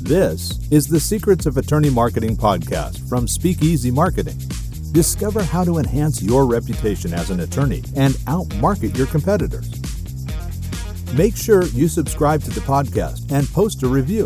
This is the Secrets of Attorney Marketing podcast from Speakeasy Marketing. Discover how to enhance your reputation as an attorney and outmarket your competitors. Make sure you subscribe to the podcast and post a review.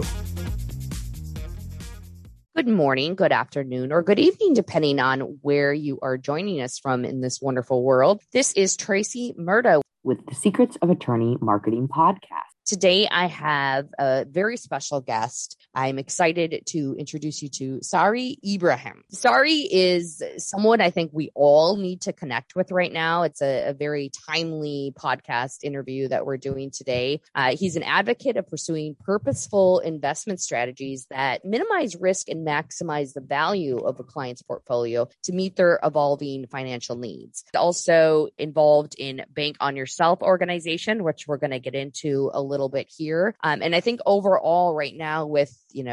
Good morning, good afternoon, or good evening, depending on where you are joining us from in this wonderful world. This is Tracy Murda with the Secrets of Attorney Marketing podcast. Today, I have a very special guest. I'm excited to introduce you to Sari Ibrahim. Sari is someone I think we all need to connect with right now. It's a very timely podcast interview that we're doing today. He's an advocate of pursuing purposeful investment strategies that minimize risk and maximize the value of a client's portfolio to meet their evolving financial needs. Also involved in Bank on Yourself organization, which we're going to get into a little bit here. And I think overall right now with,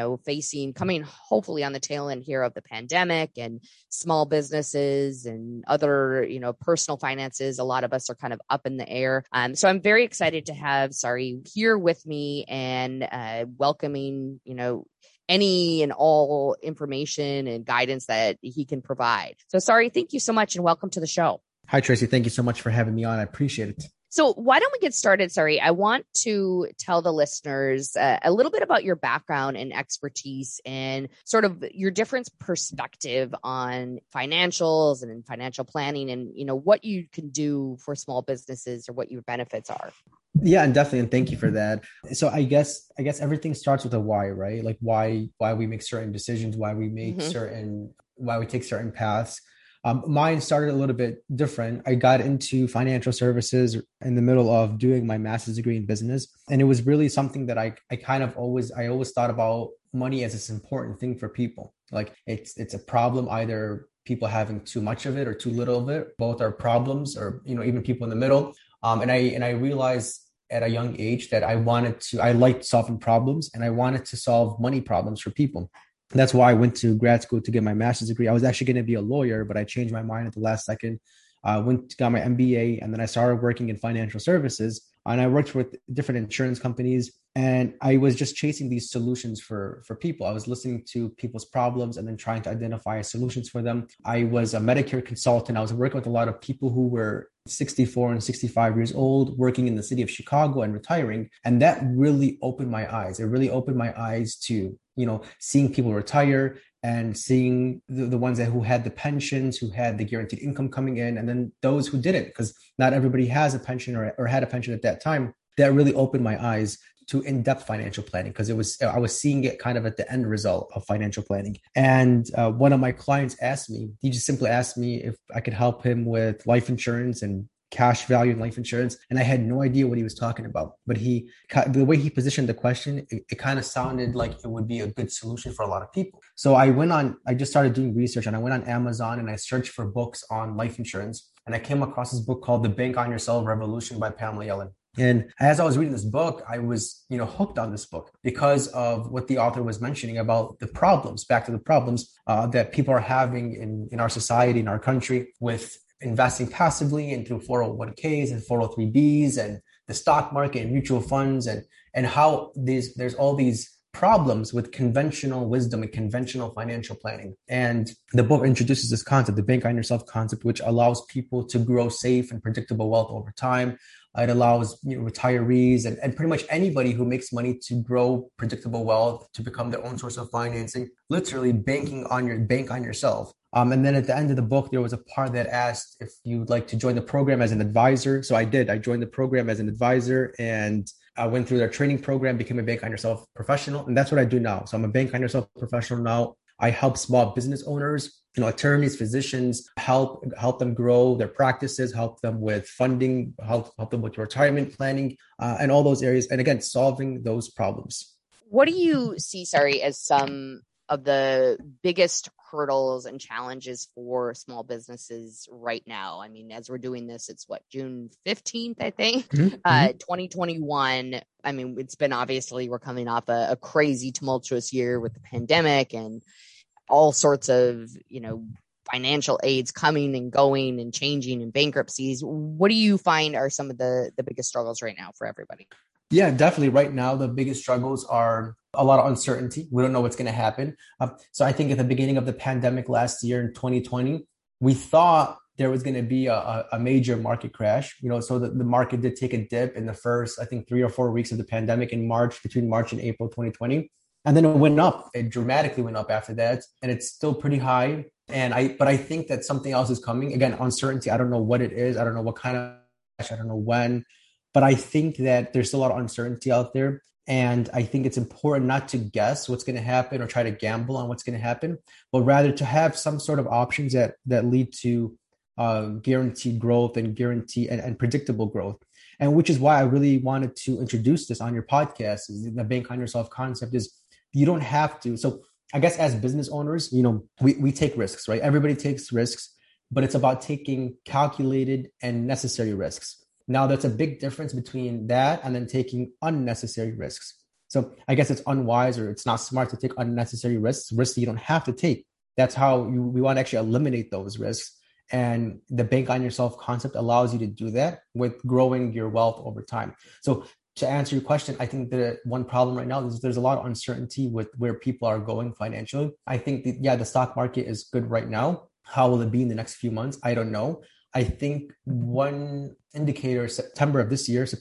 coming hopefully on the tail end here of the pandemic and small businesses and other, personal finances, a lot of us are kind of up in the air. So I'm very excited to have Sari here with me and welcoming, any and all information and guidance that he can provide. So Sari, thank you so much and welcome to the show. Hi, Tracy. Thank you so much for having me on. I appreciate it. So why don't we get started? Sari, I want to tell the listeners a little bit about your background and expertise and sort of your different perspective on financials and in financial planning and, what you can do for small businesses or what your benefits are. Yeah, and definitely. And thank you for that. So I guess everything starts with a why, right? Like why we make certain decisions, why we make why we take certain paths. Mine started a little bit different. I got into financial services in the middle of doing my master's degree in business. And it was really something that I always thought about money as this important thing for people. Like it's a problem, either people having too much of it or too little of it. Both are problems, or, even people in the middle. And I realized at a young age that I liked solving problems and I wanted to solve money problems for people. That's why I went to grad school to get my master's degree. I was actually going to be a lawyer, but I changed my mind at the last second. Got my MBA, and then I started working in financial services. And I worked with different insurance companies, and I was just chasing these solutions for people. I was listening to people's problems and then trying to identify solutions for them. I was a Medicare consultant. I was working with a lot of people who were 64 and 65 years old, working in the city of Chicago and retiring. And that really opened my eyes. It really opened my eyes to, seeing people retire and seeing the ones who had the pensions, who had the guaranteed income coming in, and then those who didn't, because not everybody has a pension or had a pension at that time. That really opened my eyes to in-depth financial planning, because I was seeing it kind of at the end result of financial planning. And one of my clients he just simply asked me if I could help him with life insurance and cash value in life insurance. And I had no idea what he was talking about, but the way he positioned the question, it kind of sounded like it would be a good solution for a lot of people. So I just started doing research, and I went on Amazon and I searched for books on life insurance. And I came across this book called The Bank on Yourself Revolution by Pamela Yellen. And as I was reading this book, I was, hooked on this book because of what the author was mentioning about the problems, back to the problems that people are having in our society, in our country, with investing passively and through 401ks and 403bs and the stock market and mutual funds, and how there's all these problems with conventional wisdom and conventional financial planning. And the book introduces this concept, the Bank on Yourself concept, which allows people to grow safe and predictable wealth over time. It allows retirees and pretty much anybody who makes money to grow predictable wealth, to become their own source of financing, literally bank on yourself. And then at the end of the book, there was a part that asked if you'd like to join the program as an advisor. So I did. I joined the program as an advisor, and I went through their training program, became a Bank on Yourself professional. And that's what I do now. So I'm a Bank on Yourself professional now. I help small business owners, attorneys, physicians, help them grow their practices, help them with funding, help them with retirement planning, and all those areas. And again, solving those problems. What do you see, Sari, as some of the biggest hurdles and challenges for small businesses right now? I mean, as we're doing this, it's June 15th, I think, 2021. I mean, it's been obviously we're coming off a crazy tumultuous year with the pandemic and all sorts of, financial aids coming and going and changing and bankruptcies. What do you find are some of the biggest struggles right now for everybody? Yeah, definitely. Right now, the biggest struggles are a lot of uncertainty. We don't know what's going to happen. So I think at the beginning of the pandemic last year in 2020, we thought there was going to be a major market crash, so the market did take a dip in the first, I think, 3 or 4 weeks of the pandemic between March and April 2020. And then it went up. It dramatically went up after that. And it's still pretty high. But I think that something else is coming. Again, uncertainty. I don't know what it is. I don't know what kind of, I don't know when, but I think that there's still a lot of uncertainty out there. And I think it's important not to guess what's going to happen or try to gamble on what's going to happen, but rather to have some sort of options that lead to guaranteed growth and predictable growth. And which is why I really wanted to introduce this on your podcast. Is the bank on yourself concept is you don't have to. So I guess as business owners, we take risks, right? Everybody takes risks, but it's about taking calculated and necessary risks. Now, that's a big difference between that and then taking unnecessary risks. So I guess it's unwise or it's not smart to take unnecessary risks that you don't have to take. That's how we want to actually eliminate those risks. And the bank on yourself concept allows you to do that with growing your wealth over time. So to answer your question, I think the one problem right now is there's a lot of uncertainty with where people are going financially. I think the stock market is good right now. How will it be in the next few months? I don't know. I think one indicator, September of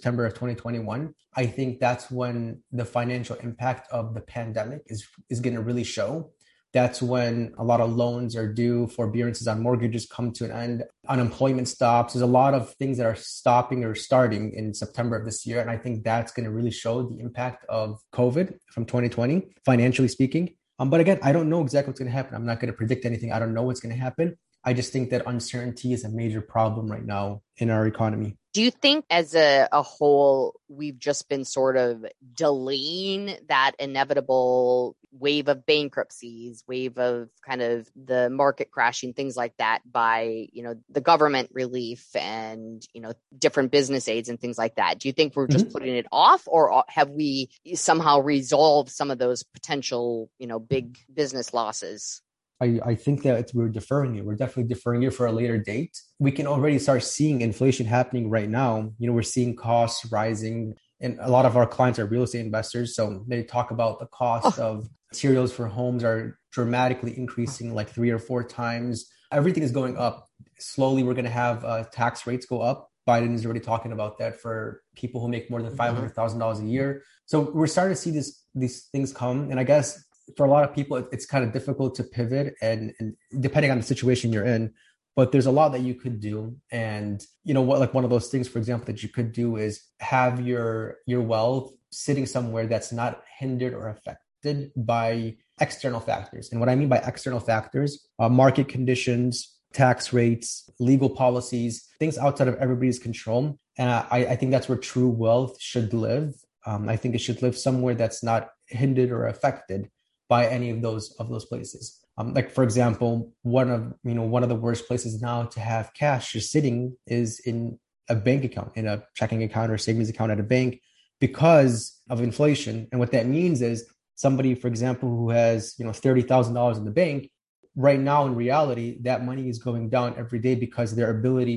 2021, I think that's when the financial impact of the pandemic is going to really show. That's when a lot of loans are due, forbearances on mortgages come to an end, unemployment stops. There's a lot of things that are stopping or starting in September of this year. And I think that's going to really show the impact of COVID from 2020, financially speaking. But again, I don't know exactly what's going to happen. I'm not going to predict anything. I don't know what's going to happen. I just think that uncertainty is a major problem right now in our economy. Do you think as a whole, we've just been sort of delaying that inevitable wave of bankruptcies, wave of kind of the market crashing, things like that by, the government relief and, different business aids and things like that? Do you think we're just putting it off, or have we somehow resolved some of those potential, big business losses? I think that we're deferring it. We're definitely deferring it for a later date. We can already start seeing inflation happening right now. We're seeing costs rising, and a lot of our clients are real estate investors. So they talk about the cost of materials for homes are dramatically increasing like 3 or 4 times. Everything is going up. Slowly, we're going to have tax rates go up. Biden is already talking about that for people who make more than $500,000 a year. So we're starting to see these things come. And I guess for a lot of people, it's kind of difficult to pivot and depending on the situation you're in, but there's a lot that you could do. And one of those things, for example, that you could do is have your wealth sitting somewhere that's not hindered or affected by external factors. And what I mean by external factors, market conditions, tax rates, legal policies, things outside of everybody's control. And I think that's where true wealth should live. I think it should live somewhere that's not hindered or affected by any of those places. Like, for example, one of the worst places now to have cash just sitting is in a bank account, in a checking account or savings account at a bank, because of inflation. And what that means is somebody, for example, who has $30,000 in the bank, right now in reality, that money is going down every day because their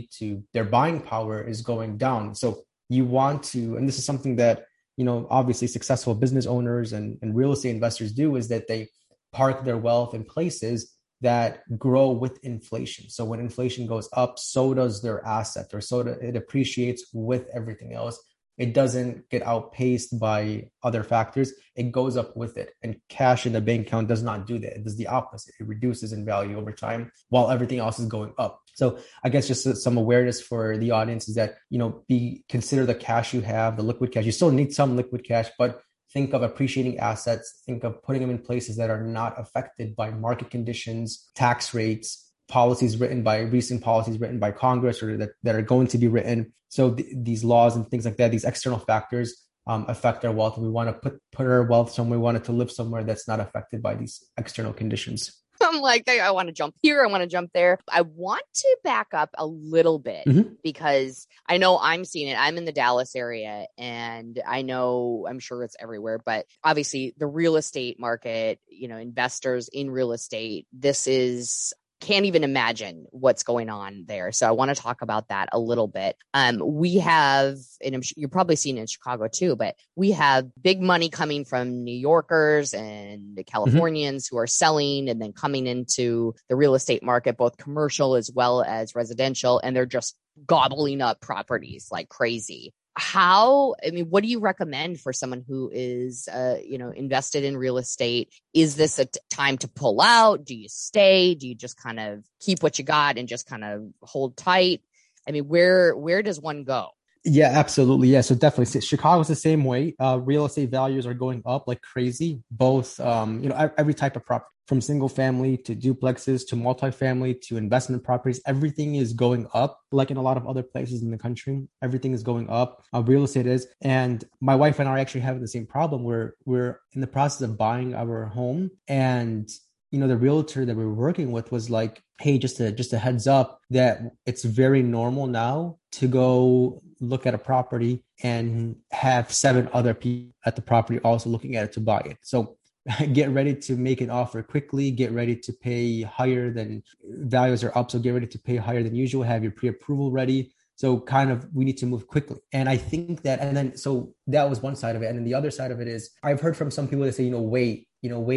buying power is going down. So you want to, and this is something that obviously successful business owners and real estate investors do, is that they park their wealth in places that grow with inflation. So when inflation goes up, so does their asset, or it appreciates with everything else. It doesn't get outpaced by other factors. It goes up with it. And cash in the bank account does not do that. It does the opposite. It reduces in value over time while everything else is going up. So I guess just some awareness for the audience is that, consider the cash you have, the liquid cash. You still need some liquid cash, but think of appreciating assets. Think of putting them in places that are not affected by market conditions, tax rates, recent policies written by Congress, or that are going to be written. So these laws and things like that, these external factors affect our wealth. And we want to put our wealth somewhere. We want it to live somewhere that's not affected by these external conditions. I'm like, I want to jump here. I want to jump there. I want to back up a little bit because I know I'm seeing it. I'm in the Dallas area, and I'm sure it's everywhere, but obviously the real estate market, investors in real estate, this is can't even imagine what's going on there. So I want to talk about that a little bit. We have, and you've probably seen it in Chicago too, but we have big money coming from New Yorkers and Californians who are selling and then coming into the real estate market, both commercial as well as residential, and they're just gobbling up properties like crazy. What do you recommend for someone who is, invested in real estate? Is this a time to pull out? Do you stay? Do you just kind of keep what you got and just kind of hold tight? I mean, where does one go? Yeah, absolutely. Yeah. So definitely Chicago's the same way. Real estate values are going up like crazy, both, every type of property, from single family to duplexes to multifamily to investment properties. Everything is going up, like in a lot of other places in the country. Everything is going up. Real estate is. And my wife and I are actually having the same problem where we're in the process of buying our home. And the realtor that we were working with was like, hey, just a heads up that it's very normal now to go look at a property and have 7 other people at the property also looking at it to buy it. So get ready to make an offer quickly, get ready to pay higher than values are up. So get ready to pay higher than usual, have your pre-approval ready. So kind of, we need to move quickly. And I think that, and then, so that was one side of it. And then the other side of it is, I've heard from some people that say, wait,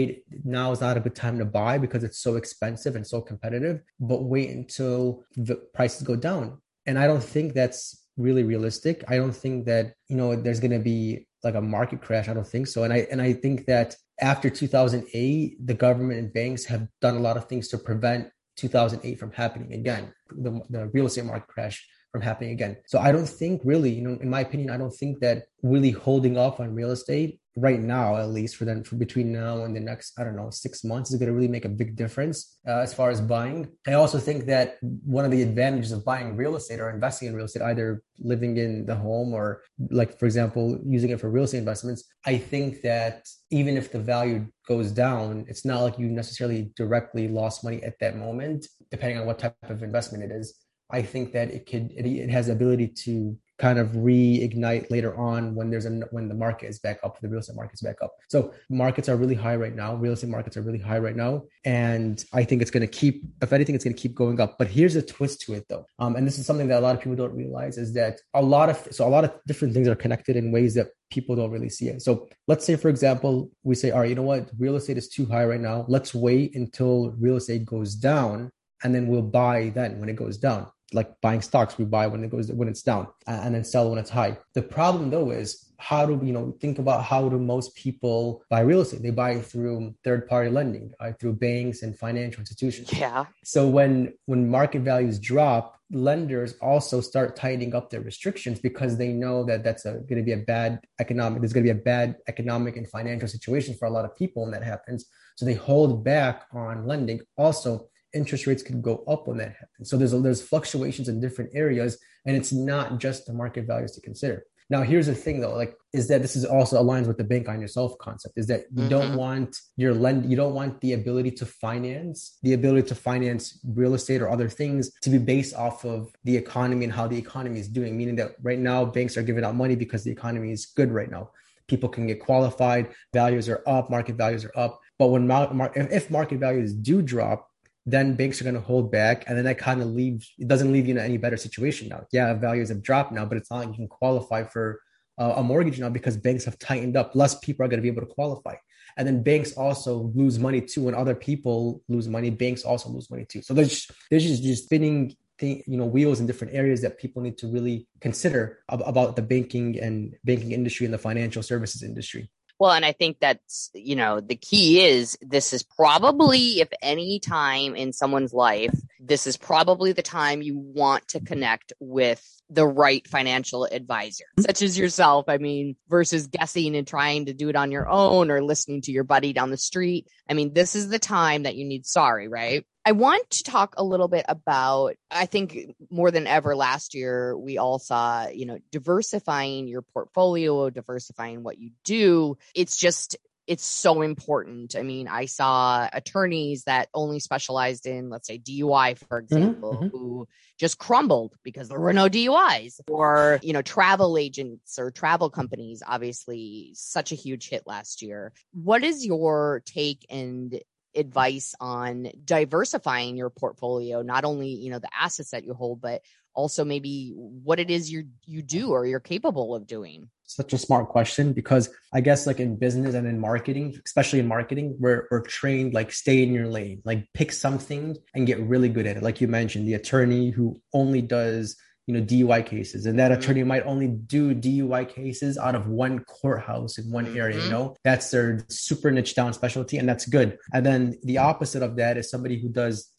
now is not a good time to buy because it's so expensive and so competitive, but wait until the prices go down. And I don't think that's really realistic. I don't think that, there's going to be like a market crash. I don't think so. And I think that after 2008, the government and banks have done a lot of things to prevent 2008 from happening again, the real estate market crash from happening again. So I don't think really, in my opinion, I don't think that really holding off on real estate right now, at least for between now and the next, 6 months, is going to really make a big difference as far as buying. I also think that one of the advantages of buying real estate or investing in real estate, either living in the home or, like, for example, using it for real estate investments, I think that even if the value goes down, it's not like you necessarily directly lost money at that moment, depending on what type of investment it is. I think that it has the ability to kind of reignite later on when the market is back up, the real estate market is back up. So markets are really high right now. Real estate markets are really high right now. And I think it's going to if anything, it's going to keep going up. But here's a twist to it though. And this is something that a lot of people don't realize, is that a lot of different things are connected in ways that people don't really see it. So let's say, for example, we say, all right, you know what? Real estate is too high right now. Let's wait until real estate goes down, and then we'll buy then when it goes down. Like buying stocks, we buy when it's down, and then sell when it's high. The problem though is, think about how do most people buy real estate? They buy through third-party lending, through banks and financial institutions. Yeah. So when market values drop, lenders also start tightening up their restrictions because they know that there's going to be a bad economic and financial situation for a lot of people when that happens. So they hold back on lending. Also, interest rates could go up when that happens. So there's fluctuations in different areas, and it's not just the market values to consider. Now, here's the thing though, is that this is also aligns with the bank on yourself concept, is that you don't want you don't want the ability to finance real estate or other things to be based off of the economy and how the economy is doing. Meaning that right now banks are giving out money because the economy is good right now. People can get qualified, values are up, market values are up. But if market values do drop, then banks are going to hold back. And then that kind of doesn't leave you in any better situation now. Yeah, values have dropped now, but it's not like you can qualify for a mortgage now because banks have tightened up. Less people are going to be able to qualify. And then banks also lose money too. When other people lose money, banks also lose money too. So there's just spinning wheels in different areas that people need to really consider about the banking industry and the financial services industry. Well, and I think that's, the key is this is probably, if any time in someone's life, this is probably the time you want to connect with the right financial advisor, such as yourself. I mean, versus guessing and trying to do it on your own or listening to your buddy down the street. I mean, this is the time that you need Sari, right? I want to talk a little bit about, I think more than ever last year, we all saw, diversifying your portfolio, diversifying what you do. It's so important. I mean, I saw attorneys that only specialized in, let's say, DUI, for example, who just crumbled because there were no DUIs, or, travel agents or travel companies, obviously such a huge hit last year. What is your take? And advice on diversifying your portfolio, not only, the assets that you hold, but also maybe what it is you do or you're capable of doing? Such a smart question, because I guess like in business and in marketing, especially in marketing, we're trained like stay in your lane, like pick something and get really good at it. Like you mentioned, the attorney who only does DUI cases, and that attorney might only do DUI cases out of one courthouse in one area, that's their super niche down specialty, and that's good. And then the opposite of that is somebody who does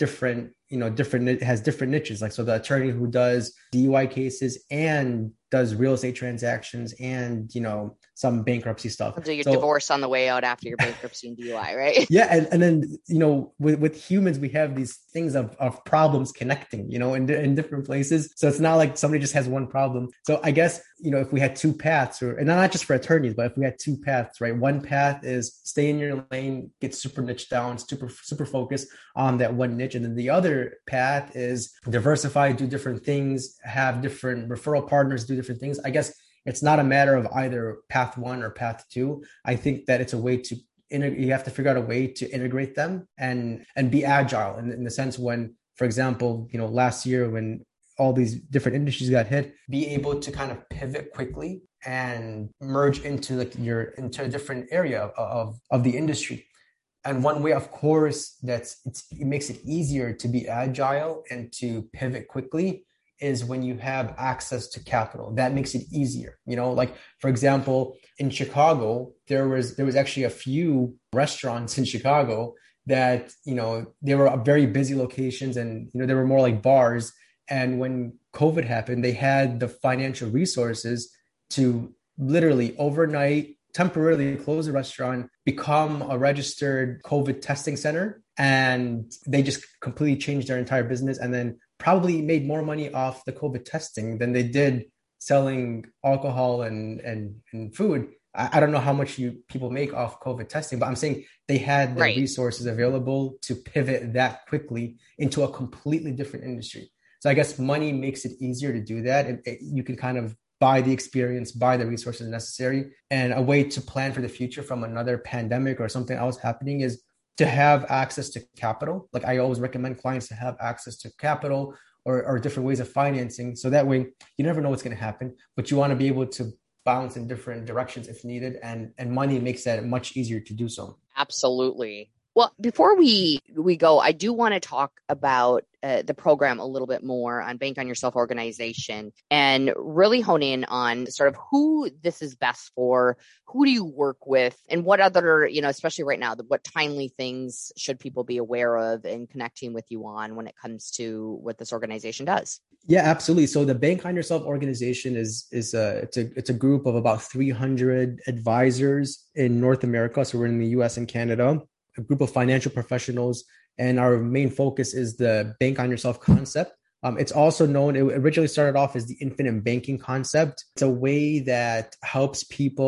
has different niches. Like, so the attorney who does DUI cases and does real estate transactions and, some bankruptcy stuff. So you're divorced on the way out after your bankruptcy and DUI, right? Yeah. And then, with humans, we have these things of problems connecting, in different places. So it's not like somebody just has one problem. So I guess, if we had two paths, and not just for attorneys, but if we had two paths, right? One path is stay in your lane, get super niche down, super focused on that one niche. And then the other path is diversify, do different things, have different referral partners, do different things. I guess it's not a matter of either path one or path two. I think that it's a way to you have to figure out a way to integrate them and be agile in the sense when, for example, last year when all these different industries got hit, be able to kind of pivot quickly and merge into into a different area of the industry. And one way, of course, it makes it easier to be agile and to pivot quickly is when you have access to capital. That makes it easier. Like, for example, in Chicago, there was actually a few restaurants in Chicago that, they were very busy locations and, they were more like bars. And when COVID happened, they had the financial resources to literally overnight temporarily close the restaurant, become a registered COVID testing center, and they just completely changed their entire business and then probably made more money off the COVID testing than they did selling alcohol and food. I don't know how much people make off COVID testing, but I'm saying they had the resources available to pivot that quickly into a completely different industry. So I guess money makes it easier to do that. You can kind of buy the experience, buy the resources necessary. And a way to plan for the future from another pandemic or something else happening is to have access to capital. Like, I always recommend clients to have access to capital or different ways of financing. So that way you never know what's going to happen, but you want to be able to bounce in different directions if needed. And money makes that much easier to do so. Absolutely. Well, before we go, I do want to talk about the program a little bit more on Bank on Yourself organization and really hone in on sort of who this is best for, who do you work with, and what other, especially right now, what timely things should people be aware of and connecting with you on when it comes to what this organization does? Yeah, absolutely. So the Bank on Yourself organization it's a group of about 300 advisors in North America. So we're in the US and Canada, a group of financial professionals, and our main focus is the Bank on Yourself concept. It's also known, it originally started off as the infinite banking concept. It's a way that helps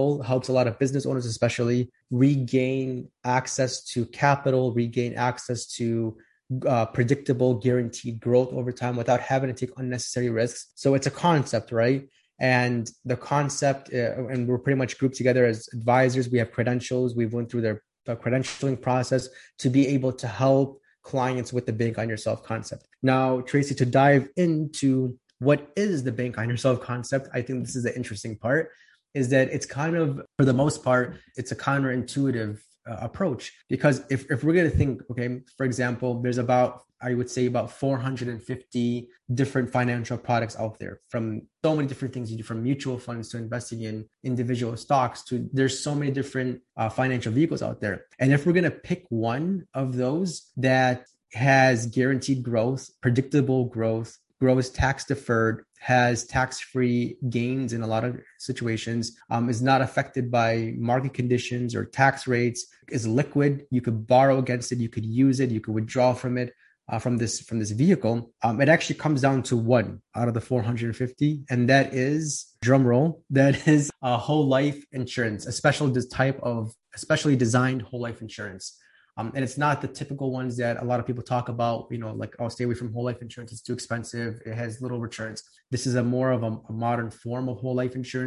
a lot of business owners especially, regain access to capital, regain access to predictable, guaranteed growth over time without having to take unnecessary risks. So it's a concept, right? And the concept, and we're pretty much grouped together as advisors. We have credentials. We've went through the credentialing process to be able to help clients with the Bank on Yourself concept. Now, Tracy, to dive into what is the Bank on Yourself concept, I think this is the interesting part, is that it's kind of, for the most part, it's a counterintuitive approach. Because if we're going to think, okay, for example, there's about 450 different financial products out there, from so many different things you do, from mutual funds to investing in individual stocks to there's so many different financial vehicles out there. And if we're going to pick one of those that has guaranteed growth, predictable growth, grows tax deferred, has tax-free gains in a lot of situations, is not affected by market conditions or tax rates, is liquid, you could borrow against it, you could use it, you could withdraw from it, from this vehicle, it actually comes down to one out of the 450, and that is, drum roll, that is a whole life insurance, especially designed whole life insurance. And it's not the typical ones that a lot of people talk about, like, oh, stay away from whole life insurance, it's too expensive, it has little returns. This is more of a modern form of whole life insurance.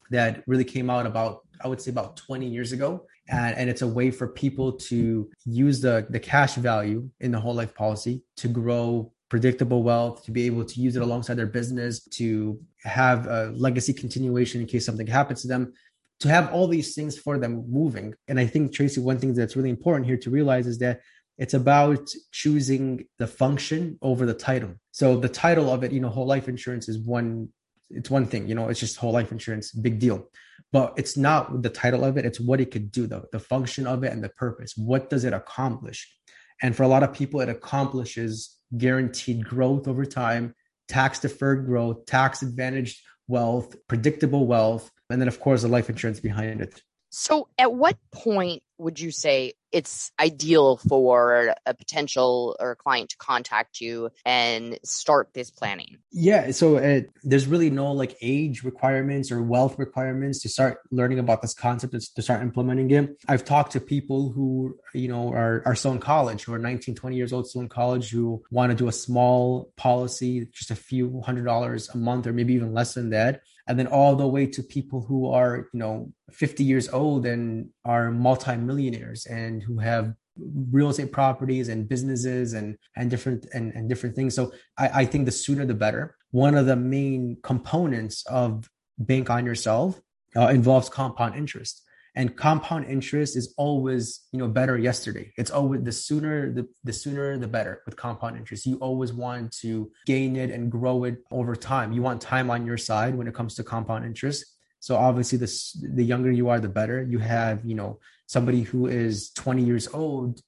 that really came out about, I would say about 20 years ago. And it's a way for people to use the cash value in the whole life policy to grow predictable wealth, to be able to use it alongside their business, to have a legacy continuation in case something happens to them, to have all these things for them moving. And I think, Tracy, one thing that's really important here to realize is that it's about choosing the function over the title. So the title of it, whole life insurance is one thing, it's just whole life insurance, big deal. But it's not the title of it, it's what it could do, though, the function of it and the purpose. What does it accomplish? And for a lot of people, it accomplishes guaranteed growth over time, tax deferred growth, tax advantaged wealth, predictable wealth, and then, of course, the life insurance behind it. So at what point would you say it's ideal for a potential or a client to contact you and start this planning? Yeah. So there's really no age requirements or wealth requirements to start learning about this concept, to start implementing it. I've talked to people who, are still in college, who are 19, 20 years old, still in college, who want to do a small policy, just a few $100s a month, or maybe even less than that. And then all the way to people who are, 50 years old and are multimillionaires and who have real estate properties and businesses and different things. So I think the sooner the better. One of the main components of Bank on Yourself involves compound interest. And compound interest is always, better yesterday. It's always the sooner the better with compound interest. You always want to gain it and grow it over time. You want time on your side when it comes to compound interest. So obviously the younger you are, the better. You have, somebody who is 20 years old,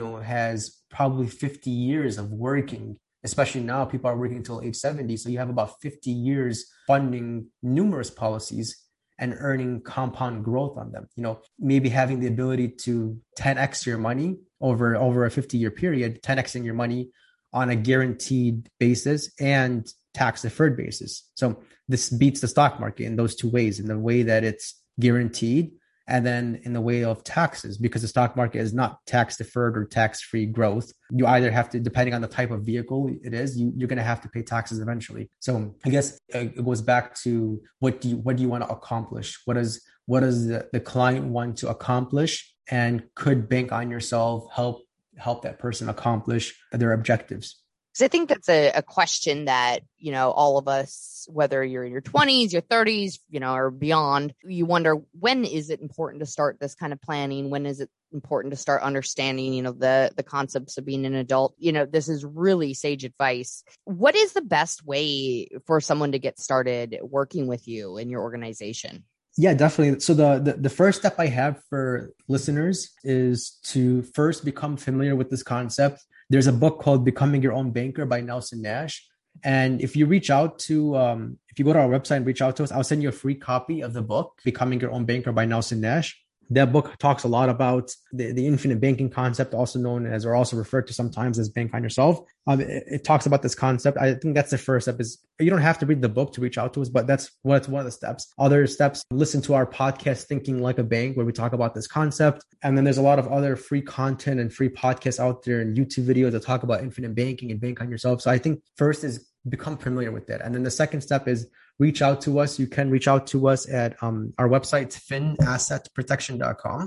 has probably 50 years of working. Especially now, people are working until age 70. So you have about 50 years funding numerous policies and earning compound growth on them. Maybe having the ability to 10x your money over a 50-year period, 10xing your money on a guaranteed basis and tax deferred basis. So this beats the stock market in those two ways, in the way that it's guaranteed, and then in the way of taxes, because the stock market is not tax deferred or tax-free growth. You either have to, depending on the type of vehicle it is, you're going to have to pay taxes eventually. So I guess it goes back to what do you want to accomplish? What does the client want to accomplish? And could Bank on Yourself help that person accomplish their objectives? Because I think that's a question that, all of us, whether you're in your 20s, your 30s, or beyond, you wonder, when is it important to start this kind of planning? When is it important to start understanding, the concepts of being an adult? This is really sage advice. What is the best way for someone to get started working with you in your organization? Yeah, definitely. So the first step I have for listeners is to first become familiar with this concept. There's a book called Becoming Your Own Banker by Nelson Nash. And if you reach out to, if you go to our website and reach out to us, I'll send you a free copy of the book, Becoming Your Own Banker by Nelson Nash. That book talks a lot about the infinite banking concept, also known as, or also referred to sometimes as Bank on Yourself. It talks about this concept. I think that's the first step. Is you don't have to read the book to reach out to us, but that's one of the steps. Other steps, listen to our podcast, Thinking Like a Bank, where we talk about this concept. And then there's a lot of other free content and free podcasts out there and YouTube videos that talk about infinite banking and Bank on Yourself. So I think first is become familiar with that. And then the second step is reach out to us. You can reach out to us at our website, finassetprotection.com,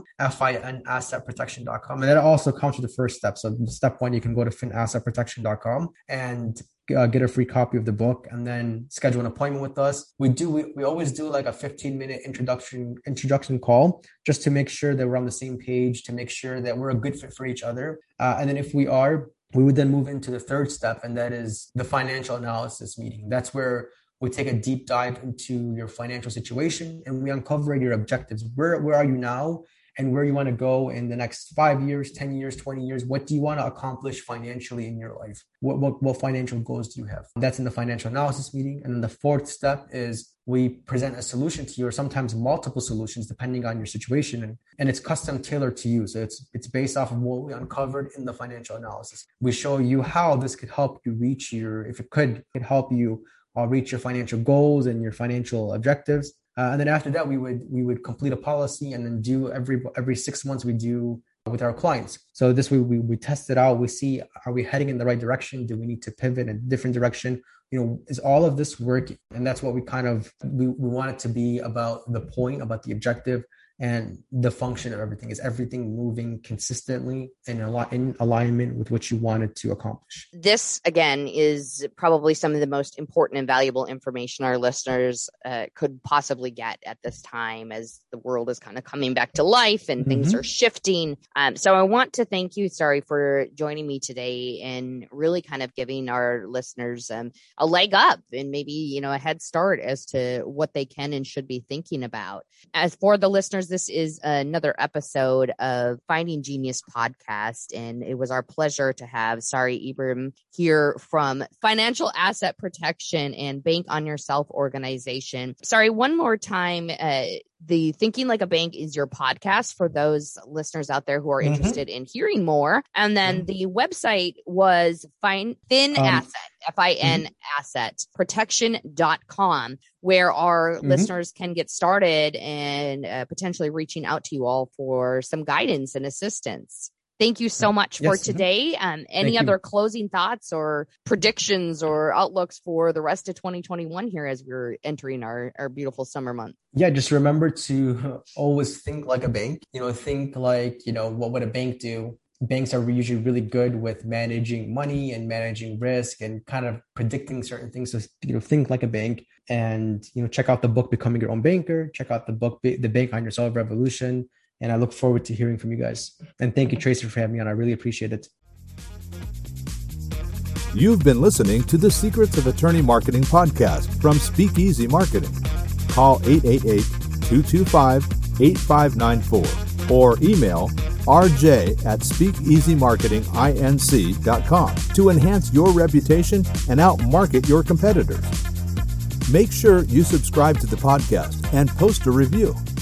finassetprotection.com. And that also counts with the first step. So step one, you can go to finassetprotection.com and get a free copy of the book and then schedule an appointment with us. We always do like a 15-minute introduction call just to make sure that we're on the same page, to make sure that we're a good fit for each other. And then if we are, we would then move into the third step, and that is the financial analysis meeting. That's where we take a deep dive into your financial situation and we uncover your objectives. Where are you now and where you want to go in the next 5 years, 10 years, 20 years? What do you want to accomplish financially in your life? What financial goals do you have? That's in the financial analysis meeting. And then the fourth step is we present a solution to you, or sometimes multiple solutions depending on your situation. And it's custom tailored to you. So it's based off of what we uncovered in the financial analysis. We show you how this could help you reach it could help you reach your financial goals and your financial objectives. And then after that, we would complete a policy, and then do every 6 months, we do with our clients. So this way we test it out. We see, are we heading in the right direction? Do we need to pivot in a different direction? Is all of this work? And that's what we want it to be about, the point, about the objective and the function of everything. Is everything moving consistently and in alignment with what you wanted to accomplish? This, again, is probably some of the most important and valuable information our listeners could possibly get at this time, as the world is kind of coming back to life and things are shifting. So I want to thank you, Sari, for joining me today and really kind of giving our listeners a leg up and maybe, a head start as to what they can and should be thinking about. As for the listeners, this is another episode of Finding Genius podcast, and it was our pleasure to have Sari Ibrahim here from Financial Asset Protection and Bank on Yourself organization. Sari, one more time, the Thinking Like a Bank is your podcast for those listeners out there who are interested in hearing more. And then the website was FinAsset, FIN Asset Protection.com, where our listeners can get started and potentially reaching out to you all for some guidance and assistance. Thank you so much for today. Any other closing thoughts or predictions or outlooks for the rest of 2021 here as we're entering our beautiful summer month? Yeah, just remember to always think like a bank. Think like, what would a bank do? Banks are usually really good with managing money and managing risk and kind of predicting certain things. So, think like a bank and, check out the book, Becoming Your Own Banker. Check out the book, The Bank on Yourself Revolution. And I look forward to hearing from you guys. And thank you, Tracy, for having me on. I really appreciate it. You've been listening to the Secrets of Attorney Marketing podcast from Speakeasy Marketing. Call 888-225-8594 or email rj@speakeasymarketinginc.com to enhance your reputation and outmarket your competitors. Make sure you subscribe to the podcast and post a review.